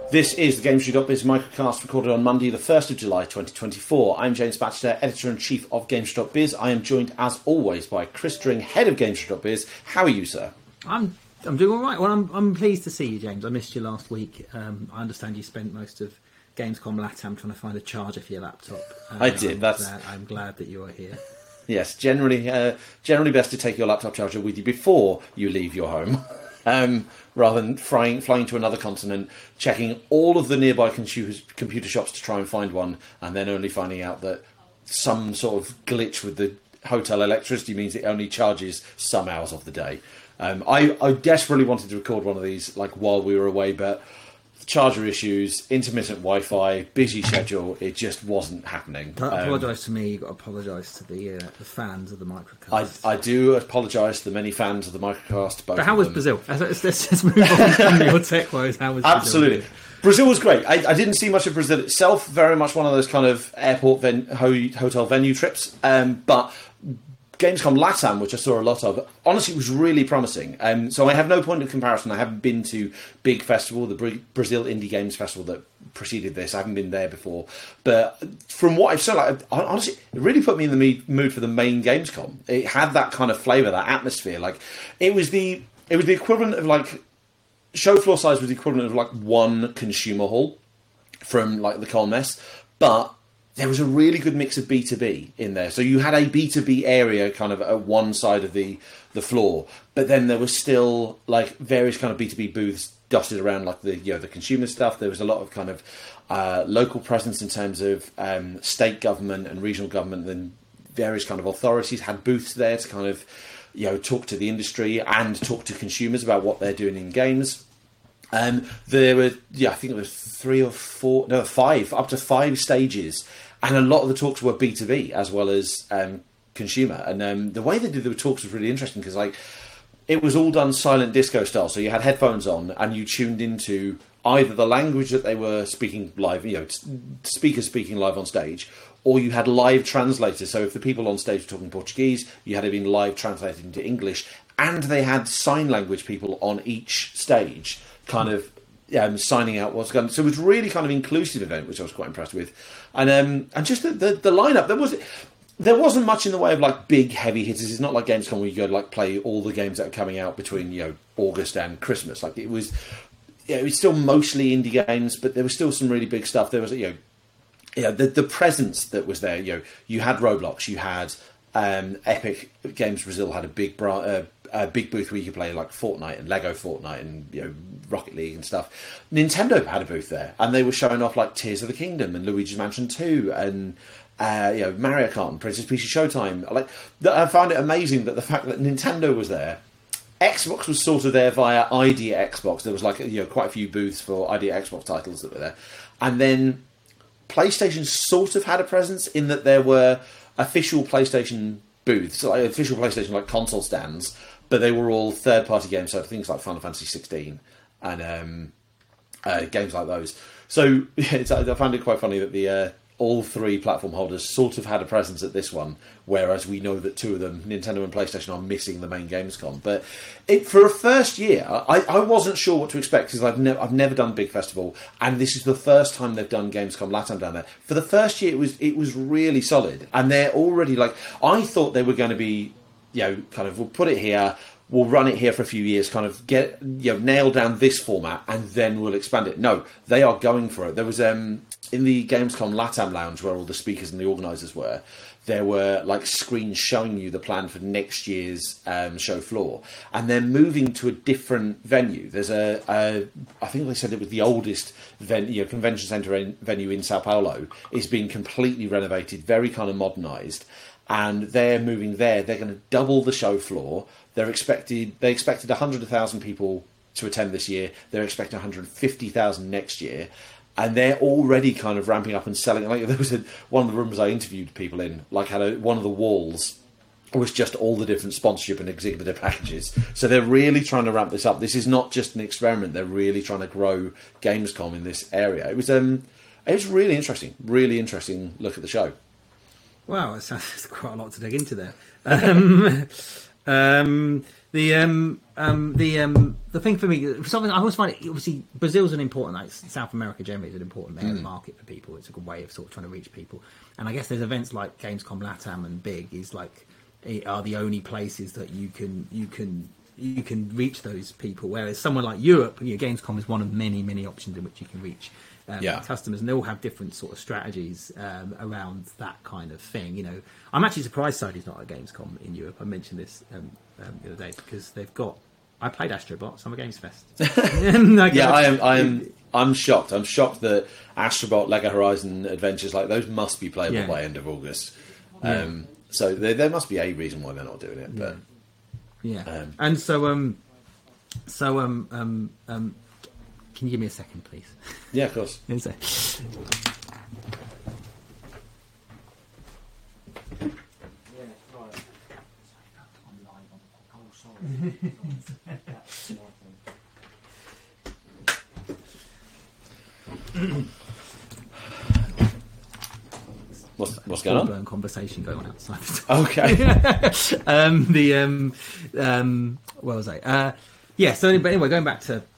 This is the GameStreet.biz microcast recorded on Monday, the 1st of July 2024. I'm James Batchelor, Editor-in-Chief of GameStreet.biz. I am joined, as always, by Chris Dring, Head of GameStreet.biz. How are you, sir? I'm doing all right. Well, I'm pleased to see you, James. I missed you last week. I understand you spent most of Gamescom LATAM trying to find a charger for your laptop. I did. I'm glad that you are here. Yes, generally best to take your laptop charger with you before you leave your home. Rather than flying to another continent, checking all of the nearby computer shops to try and find one, and then only finding out that some sort of glitch with the hotel electricity means it only charges some hours of the day. I desperately wanted to record one of these while we were away, but charger issues, intermittent Wi-Fi, busy schedule, it just wasn't happening. Don't apologise to me, you've got to apologise to the fans of the microcast. I do apologise to the many fans of the microcast. But how was Brazil? Let's move on from your tech woes. How was Brazil? Absolutely. Brazil was great. I didn't see much of Brazil itself, very much one of those kind of airport hotel venue trips, but Gamescom LATAM, which I saw a lot of, honestly was really promising. So I have no point of comparison. I haven't been to Big Festival, the Brazil Indie Games Festival that preceded this. I haven't been there before. But from what I've saw, honestly, it really put me in the mood for the main Gamescom. It had that kind of flavour, that atmosphere. It was the equivalent of show floor size was the equivalent of one consumer hall from the Colmess, but there was a really good mix of B2B in there. So you had a B2B area kind of at one side of the floor, but then there was still various kind of B2B booths dotted around the consumer stuff. There was a lot of kind of local presence in terms of state government and regional government, and various kind of authorities had booths there to kind of talk to the industry and talk to consumers about what they're doing in games. There were, I think it was up to five stages. And a lot of the talks were B2B as well as consumer. And the way they did the talks was really interesting because it was all done silent disco style. So you had headphones on and you tuned into either the language that they were speaking live, speakers speaking live on stage, or you had live translators. So if the people on stage were talking Portuguese, you had it being live translated into English. And they had sign language people on each stage kind of signing out what's going on. So it was really kind of inclusive event, which I was quite impressed with. And just the lineup, there wasn't much in the way of big heavy hitters. It's not like Gamescom where you go play all the games that are coming out between August and Christmas. It was still mostly indie games, but there was still some really big stuff. There was the presence that was there. You had Roblox, you had Epic Games Brazil had a big booth where you could play Fortnite and Lego Fortnite and Rocket League and stuff. Nintendo had a booth there, and they were showing off Tears of the Kingdom and Luigi's Mansion 2 and Mario Kart and Princess Peach's Showtime. I found it amazing that the fact that Nintendo was there. Xbox was sort of there via Idea Xbox. There was quite a few booths for Idea Xbox titles that were there, and then PlayStation sort of had a presence in that there were official PlayStation booths, official PlayStation console stands, but they were all third-party games, so things like Final Fantasy 16 and games like those. So I found it quite funny that all three platform holders sort of had a presence at this one, whereas we know that two of them, Nintendo and PlayStation, are missing the main Gamescom. But for a first year, I wasn't sure what to expect because I've never done a big festival, and this is the first time they've done Gamescom LATAM down there. For the first year, it was really solid, and they're already I thought they were going to be, kind of, we'll put it here. We'll run it here for a few years, kind of get nail down this format, and then we'll expand it. No, they are going for it. There was in the Gamescom LATAM lounge where all the speakers and the organisers were, there were screens showing you the plan for next year's show floor, and they're moving to a different venue. There's I think they said it was the oldest convention centre venue in Sao Paulo. It's been completely renovated, very kind of modernised, and they're moving there. They're going to double the show floor. They expected 100,000 people to attend this year. They're expecting 150,000 next year. And they're already kind of ramping up and selling. There was one of the rooms I interviewed people in, had one of the walls was just all the different sponsorship and exhibitor packages. So they're really trying to ramp this up. This is not just an experiment. They're really trying to grow Gamescom in this area. It was really interesting look at the show. Wow, it sounds quite a lot to dig into there. The thing for me, something I always find it, obviously Brazil's an important, like South America generally is an important market for people. It's a good way of sort of trying to reach people, and I guess there's events like Gamescom Latam and Big is like are the only places that you can reach those people. Whereas somewhere like Europe, Gamescom is one of many options in which you can reach customers, and they all have different sort of strategies around that kind of thing. I'm actually surprised Sony's not at Gamescom in Europe. I mentioned this the other day because they've got. I played Astrobot Summer Games Fest. I'm shocked. I'm shocked that Astrobot, Lego Horizon Adventures, like those, must be playable by end of August. So there must be a reason why they're not doing it. But and can you give me a second, please? Yeah, of course. What's going on? Conversation going on outside. Okay. Where was I? So anyway, going back to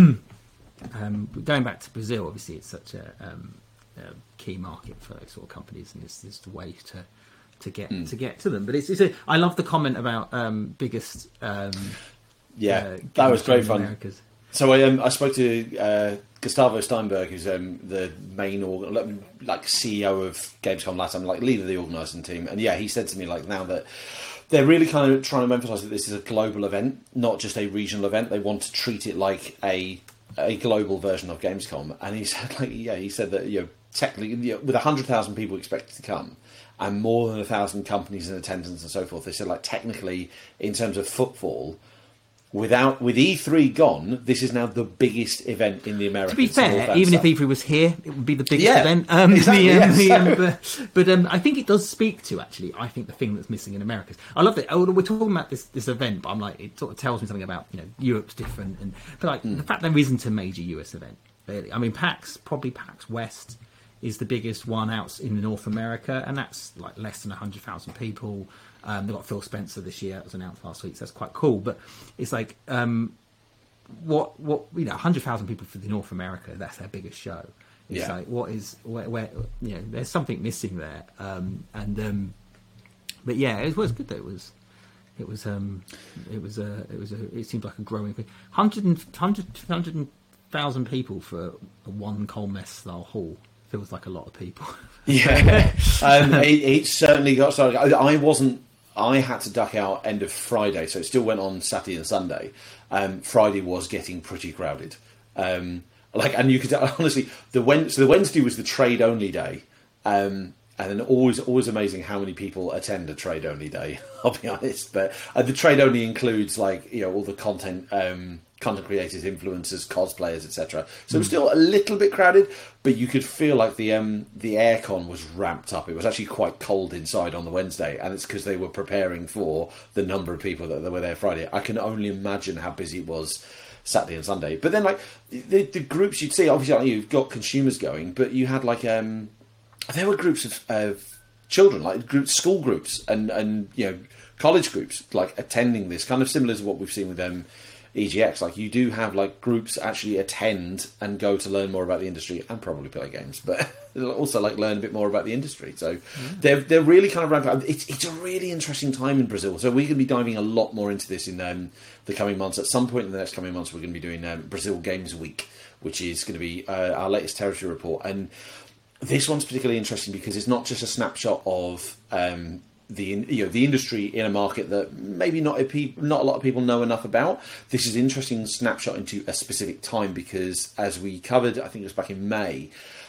Brazil. Obviously, it's such a key market for those sort of companies, and it's the way to get to them. But I love the comment about biggest. That was great fun. Americas. So I spoke to Gustavo Steinberg, who's the main CEO of Gamescom Latam, like leader of the organising team, and he said to me now that they're really kind of trying to emphasise that this is a global event, not just a regional event. They want to treat it like a global version of Gamescom, and he said that technically with 100,000 people expected to come and more than 1,000 companies in attendance and so forth, they said technically in terms of footfall, with E3 gone, this is now the biggest event in the Americas. To be fair, even if E3 was here, it would be the biggest event. Exactly, but I think it does speak to I think the thing that's missing in Americas. I love that we're talking about this event, but I'm like, it sort of tells me something about Europe's different, but the fact there isn't a major US event. Really. I mean, PAX West is the biggest one out in North America, and that's like less than 100,000 people. They've got Phil Spencer this year. It was announced last week, so that's quite cool. But it's like, 100,000 people for the North America. That's their biggest show. It's like, where there's something missing there. But it was good that it seemed like a growing thing. 100,000 people for a one Colmess style hall feels like a lot of people. It certainly got started. I had to duck out end of Friday, so it still went on Saturday and Sunday. Friday was getting pretty crowded. And you could honestly, the Wednesday was the trade only day, and then always amazing how many people attend a trade only day. I'll be honest, but the trade only includes all the content creators, influencers, cosplayers, etc. So it was still a little bit crowded, but you could feel like the aircon was ramped up. It was actually quite cold inside on the Wednesday, and it's because they were preparing for the number of people that were there Friday. I can only imagine how busy it was Saturday and Sunday. But then the groups you'd see, obviously you've got consumers going, but you had there were groups of children, school groups and college groups attending this, kind of similar to what we've seen with EGX. You do have groups actually attend and go to learn more about the industry and probably play games, but also learn a bit more about the industry. So they're really kind of ramping up. It's a really interesting time in Brazil. So we're going to be diving a lot more into this in the coming months. At some point in the next coming months, we're going to be doing Brazil Games Week, which is going to be our latest territory report. And this one's particularly interesting because it's not just a snapshot of the industry in a market that maybe not a lot of people know enough about. This is an interesting snapshot into a specific time because, as we covered, I think it was back in May.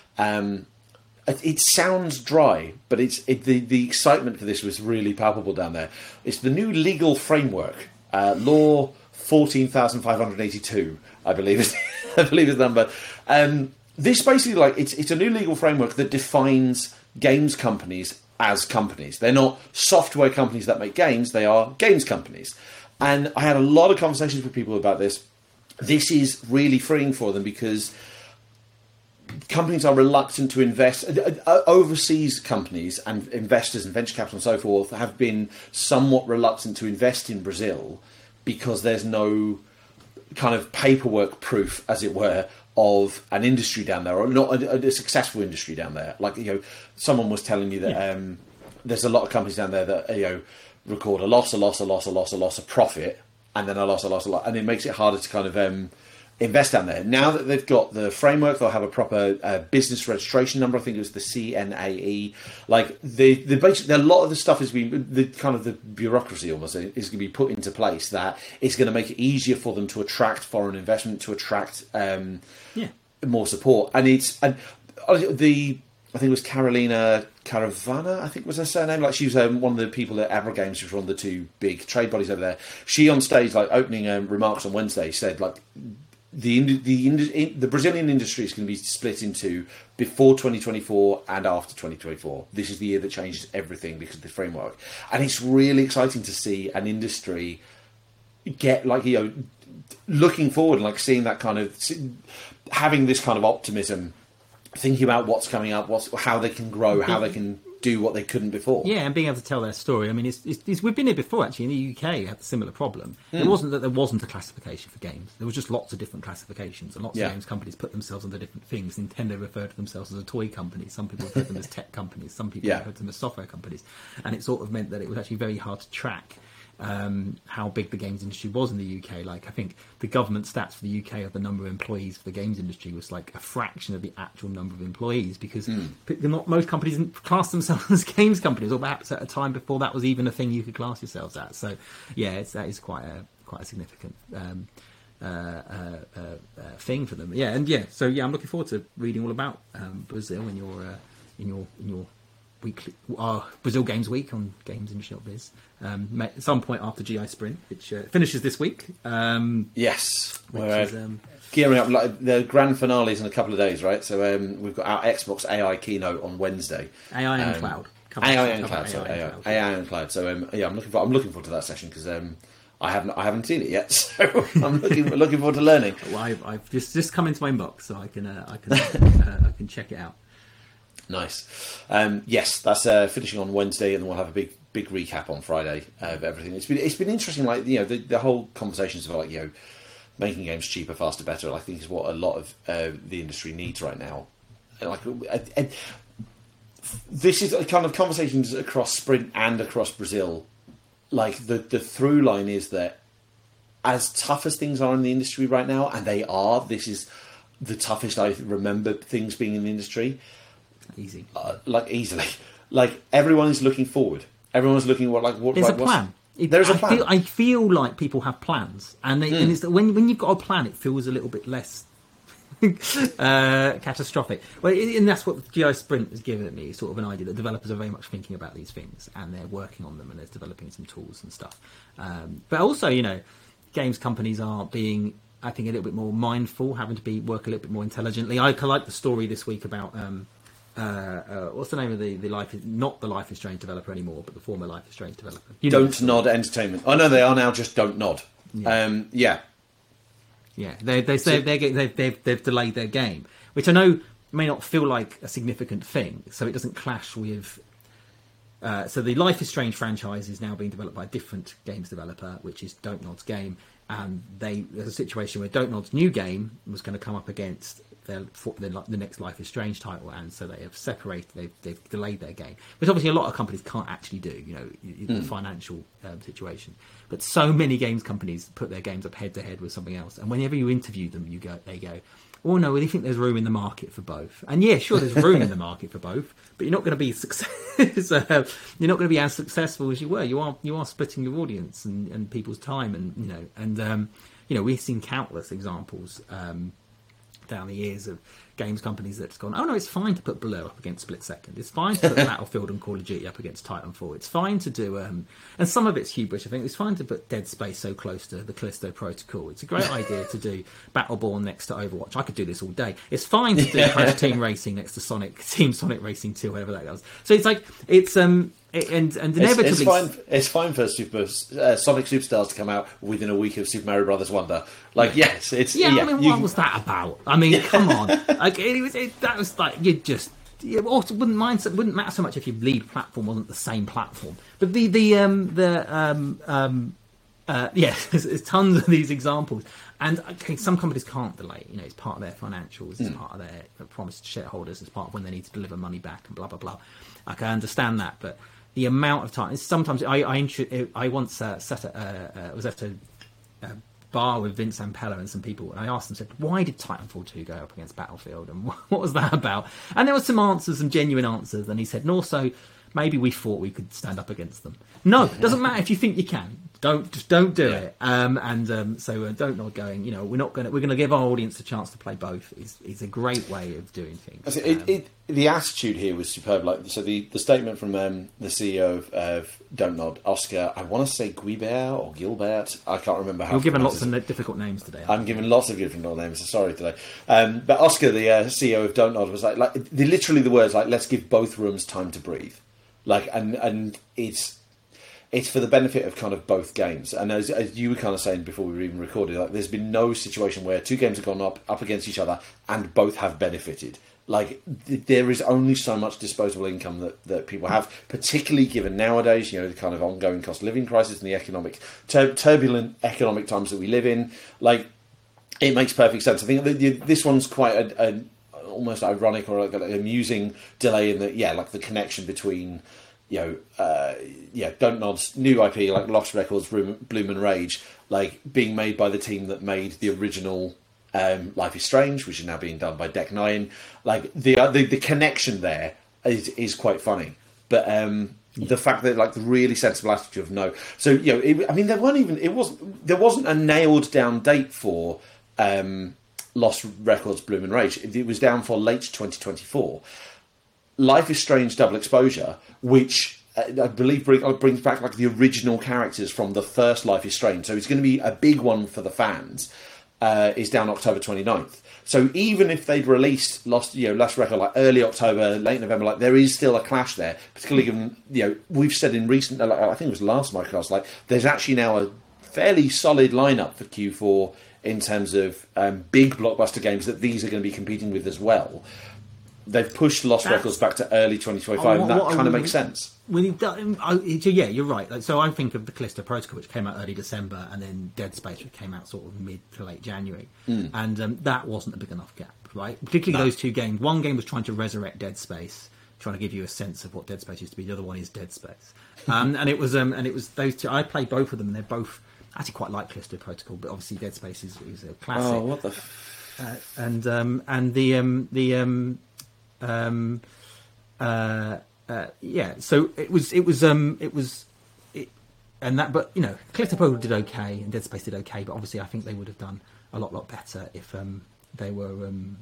It sounds dry, but the excitement for this was really palpable down there. It's the new legal framework, Law 14,582, I believe is the number. This basically it's a new legal framework that defines games companies as companies. They're not software companies that make games, they are games companies. And I had a lot of conversations with people about this. This is really freeing for them because companies are reluctant to invest. Overseas companies and investors and venture capital and so forth have been somewhat reluctant to invest in Brazil because there's no kind of paperwork proof, as it were, of an industry down there, or not a successful industry down there. Like, someone was telling me that there's a lot of companies down there that record a loss, a profit, and then a loss, and it makes it harder to kind of invest down there. Now that they've got the framework, they'll have a proper business registration number. I think it was the CNAE. Like basically, a lot of the stuff is being the bureaucracy almost is going to be put into place that is going to make it easier for them to attract foreign investment, to attract more support. And I think it was Carolina Caravana, I think was her surname. Like, she was one of the people at Abra Games, who's one of the two big trade bodies over there. She on stage, like opening remarks on Wednesday, said like the Brazilian industry is going to be split into before 2024 and after 2024. This is the year that changes everything because of the framework, and it's really exciting to see an industry get looking forward and like seeing that kind of having this kind of optimism, thinking about what's coming up, how they can grow, how they can do what they couldn't before. Yeah, and being able to tell their story. I mean, we've been here before, actually. In the UK, we had a similar problem. It wasn't that there wasn't a classification for games. There was just lots of different classifications, and lots of games companies put themselves under different things. Nintendo referred to themselves as a toy company. Some people referred to them as tech companies. Some people referred to them as software companies. And it sort of meant that it was actually very hard to track how big the games industry was in the UK. Like, I think the government stats for the UK of the number of employees for the games industry was like a fraction of the actual number of employees, because not most companies didn't class themselves as games companies, or perhaps at a time before that was even a thing you could class yourselves as. So yeah, that is quite a significant thing for them. So I'm looking forward to reading all about Brazil in your weekly Brazil Games Week on GamesIndustry.biz. At some point after GI Sprint, which finishes this week. Yes, we're gearing up. Like, the grand finale is in a couple of days, right? So we've got our Xbox AI keynote on Wednesday. AI and Cloud. AI and Cloud. So I'm looking forward to that session, because I haven't seen it yet, so I'm looking forward to learning. Well, I've just come into my inbox, so I can check it out. Nice. Yes, that's finishing on Wednesday, and then we'll have a big recap on Friday of everything. It's been interesting, like, the whole conversations about, like, making games cheaper, faster, better, I think is what a lot of the industry needs right now. And this is a kind of conversations across Sprint and across Brazil. Like, the through line is that as tough as things are in the industry right now, and this is the toughest I remember things being in the industry. Easy. Easily. Like, everyone is looking forward. Everyone's looking There's a plan. There's a plan. I feel like people have plans, and and it's when you've got a plan, it feels a little bit less catastrophic. Well, and that's what GI Sprint has given me, sort of an idea that developers are very much thinking about these things, and they're working on them, and they're developing some tools and stuff. But also, games companies are being, I think, a little bit more mindful, having to work a little bit more intelligently. I like the story this week about what's the name of the not the Life is Strange developer anymore, but the former Life is Strange developer. Don't Nod Entertainment. Oh no, they are now just Don't Nod. They say they've delayed their game, which I know may not feel like a significant thing, so it doesn't clash with. So the Life is Strange franchise is now being developed by a different games developer, which is Don't Nod's game, and there's a situation where Don't Nod's new game was going to come up against the next Life is Strange title, and so they have separated. They've delayed their game, which obviously a lot of companies can't actually do. The financial situation, but so many games companies put their games up head to head with something else, and whenever you interview them, they go, "Oh no, we think there's room in the market for both." And yeah, sure, there's room in the market for both, but you're not going to be you're not going to be as successful as you were. You are splitting your audience and people's time, and we've seen countless examples. Down the years of games companies that's gone, oh no, it's fine to put Blur up against Split Second. It's fine to put Battlefield and Call of Duty up against Titanfall. It's fine to do, and some of it's hubris, I think. It's fine to put Dead Space so close to the Callisto Protocol. It's a great idea to do Battleborn next to Overwatch. I could do this all day. It's fine to do Crash Team Racing next to Team Sonic Racing 2, whatever that goes. So it's like, and inevitably, it's fine for Sonic Superstars to come out within a week of Super Mario Brothers Wonder. Like, yes, it's what was that about? I mean, come on, like that was like it also wouldn't matter so much if your lead platform wasn't the same platform, but the there's tons of these examples. And okay, some companies can't delay. You know, it's part of their financials, it's part of their promise to shareholders, it's part of when they need to deliver money back and blah blah blah. Like, I understand that, but the amount of time. Sometimes I once was at a bar with Vince Ampella and some people, and I asked them, said, why did Titanfall 2 go up against Battlefield, and what was that about? And there were some answers, some genuine answers, and he said, and also maybe we thought we could stand up against them. No, it doesn't matter if you think you can. Don't do it. So Don't Nod going, you know, we're going to give our audience a chance to play both. Is a great way of doing things. The attitude here was superb. Like, so the statement from the CEO of Don't Nod, Oscar, I want to say Guibert or Gilbert. I can't remember how. You're given lots of difficult names today. I'm given lots of different names. So sorry today. But Oscar, the CEO of Don't Nod, was like literally the words like, let's give both rooms time to breathe. Like, and it's for the benefit of kind of both games. And as you were kind of saying before we were even recorded, like, there's been no situation where two games have gone up against each other and both have benefited. Like, there is only so much disposable income that people have, particularly given nowadays, you know, the kind of ongoing cost of living crisis and the economic turbulent economic times that we live in. Like, it makes perfect sense. I think this one's quite an almost ironic or like an amusing delay in that, like the connection between, Don't Nod's new IP, like Lost Records, Bloom and Rage, like being made by the team that made the original Life is Strange, which is now being done by Deck Nine. Like the connection there is quite funny, but the fact that like the really sensible attitude of no. So there wasn't a nailed down date for Lost Records, Bloom and Rage. It was down for late 2024. Life is Strange Double Exposure, which I believe brings back like the original characters from the first Life is Strange. So it's going to be a big one for the fans. Is down October 29th. So even if they'd released Lost Record like early October, late November, like there is still a clash there. Particularly given we've said in recent, like, I think it was last Microcast, like there's actually now a fairly solid lineup for Q4 in terms of big blockbuster games that these are going to be competing with as well. They've pushed Lost Records back to early 2025, and that kind of makes sense. You're right. Like, so I think of the Callisto Protocol, which came out early December, and then Dead Space, which came out sort of mid to late January. And that wasn't a big enough gap, right? Particularly those two games. One game was trying to resurrect Dead Space, trying to give you a sense of what Dead Space used to be. The other one is Dead Space. And it was those two. I played both of them, and they're both actually quite like Callisto Protocol, but obviously Dead Space is a classic. Oh, what the? So but Callisto Protocol did okay and Dead Space did okay, but obviously I think they would have done a lot better if they were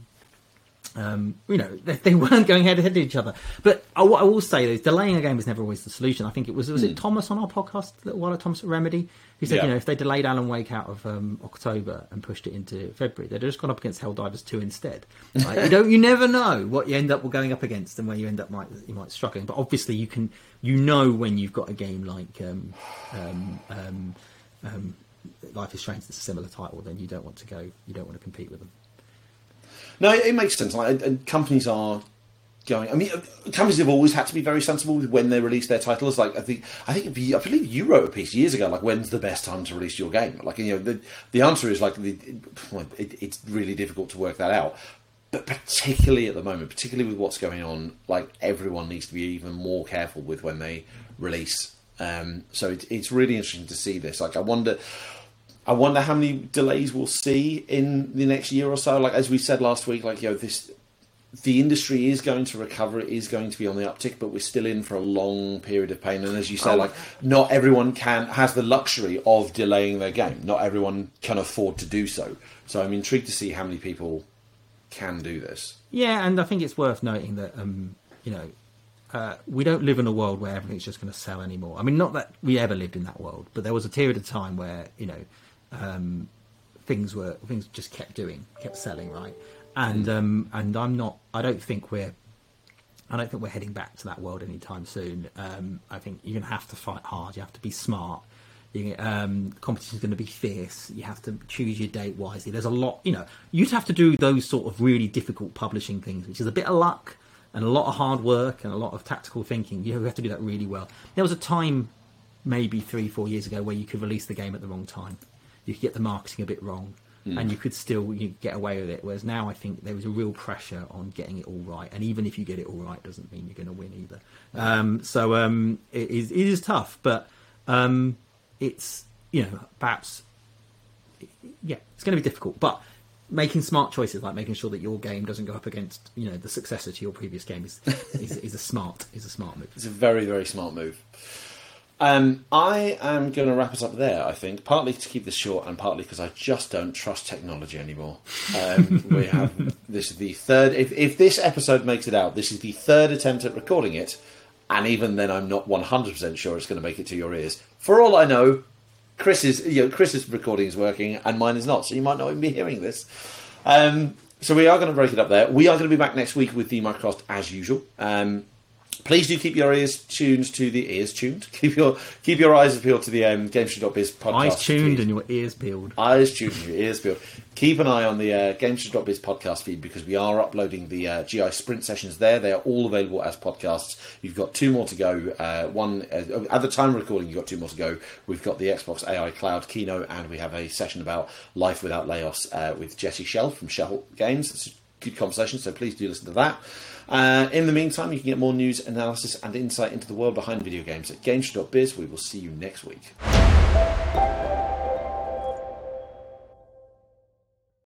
they weren't going head to head to each other. But what I will say is delaying a game is never always the solution. I think it was it Thomas on our podcast a little while, Thomas at Remedy, who said if they delayed Alan Wake out of October and pushed it into February, they'd have just gone up against Helldivers 2 instead. Right? You never know what you end up going up against and where you end up you might struggling. But obviously you can when you've got a game like Life is Strange that's a similar title, then you don't want to compete with them. No, it makes sense. And companies are going. I mean, companies have always had to be very sensible when they release their titles. Like I believe you wrote a piece years ago. Like, when's the best time to release your game? Like, the answer is like it's really difficult to work that out. But particularly at the moment, particularly with what's going on, like everyone needs to be even more careful with when they release. So it's really interesting to see this. Like, I wonder how many delays we'll see in the next year or so. Like, as we said last week, like, the industry is going to recover. It is going to be on the uptick, but we're still in for a long period of pain. And as you say, like, not everyone has the luxury of delaying their game. Not everyone can afford to do so. So I'm intrigued to see how many people can do this. Yeah, and I think it's worth noting that, we don't live in a world where everything's just going to sell anymore. I mean, not that we ever lived in that world, but there was a period of time where, things just kept selling, right? And I don't think we're heading back to that world anytime soon. I think you're going to have to fight hard. You have to be smart. Competition's going to be fierce. You have to choose your date wisely. There's a lot, you'd have to do those sort of really difficult publishing things, which is a bit of luck and a lot of hard work and a lot of tactical thinking. You have to do that really well. There was a time maybe 3-4 years ago, where you could release the game at the wrong time. You could get the marketing a bit wrong, and you could still get away with it. Whereas now, I think there is a real pressure on getting it all right, and even if you get it all right, doesn't mean you're going to win either. So it is tough, but it's perhaps it's going to be difficult, but making smart choices, like making sure that your game doesn't go up against the successor to your previous game, is a smart move. It's a very, very smart move. I am going to wrap us up there, I think, partly to keep this short and partly because I just don't trust technology anymore. This is the third, if this episode makes it out, this is the third attempt at recording it, and even then I'm not 100% sure it's going to make it to your ears. For all I know, Chris's recording is working and mine is not, so you might not even be hearing this. So we are going to break it up there. We are going to be back next week with the Microcast as usual. Please do keep your ears tuned to the ears tuned. Keep your eyes peeled to the GameStreet.biz podcast. Eyes tuned feed. And your ears peeled. Eyes tuned and your ears peeled. Keep an eye on the GameStreet.biz podcast feed because we are uploading the GI Sprint sessions there. They are all available as podcasts. You've got 2 more to go. One at the time of recording, you've got 2 more to go. We've got the Xbox AI Cloud keynote, and we have a session about Life Without Laos with Jesse Shell from Shell Games. It's a good conversation, so please do listen to that. In the meantime, you can get more news, analysis, and insight into the world behind video games at GameStreet.biz. We will see you next week.